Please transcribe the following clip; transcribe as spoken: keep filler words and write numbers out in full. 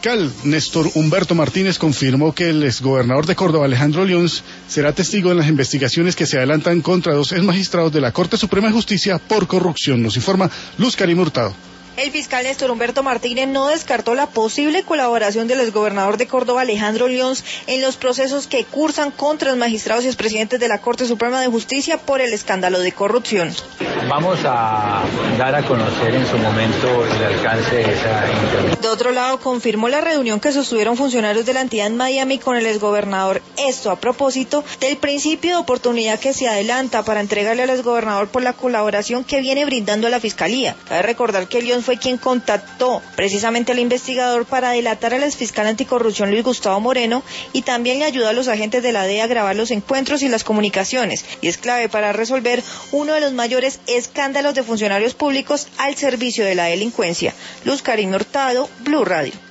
fiscal Néstor Humberto Martínez confirmó que el exgobernador de Córdoba, Alejandro Lyons, será testigo en las investigaciones que se adelantan contra dos exmagistrados de la Corte Suprema de Justicia por corrupción. Nos informa Luz Karim Hurtado. El fiscal Néstor Humberto Martínez no descartó la posible colaboración del exgobernador de Córdoba, Alejandro Lyons, en los procesos que cursan contra los magistrados y expresidentes de la Corte Suprema de Justicia por el escándalo de corrupción. Vamos a dar a conocer en su momento el alcance de esa intervención. De otro lado, confirmó la reunión que sostuvieron funcionarios de la entidad en Miami con el exgobernador. Esto a propósito del principio de oportunidad que se adelanta para entregarle al exgobernador por la colaboración que viene brindando a la Fiscalía. Cabe recordar que Lyons fue quien contactó precisamente al investigador para delatar al exfiscal anticorrupción Luis Gustavo Moreno y también le ayudó a los agentes de la D E A a grabar los encuentros y las comunicaciones, y es clave para resolver uno de los mayores escándalos de funcionarios públicos al servicio de la delincuencia. Luz Karim Hurtado, Blue Radio.